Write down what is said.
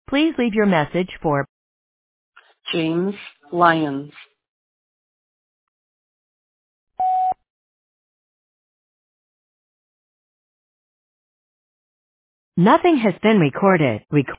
Please leave your message for James Lyons. Nothing has been recorded.